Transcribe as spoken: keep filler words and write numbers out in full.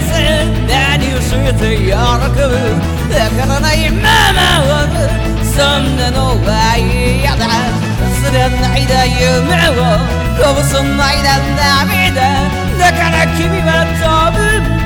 せ何をして喜ぶわからないままをそんなのは嫌だ忘れないで夢をこぼさないで涙だから君は飛ぶんだ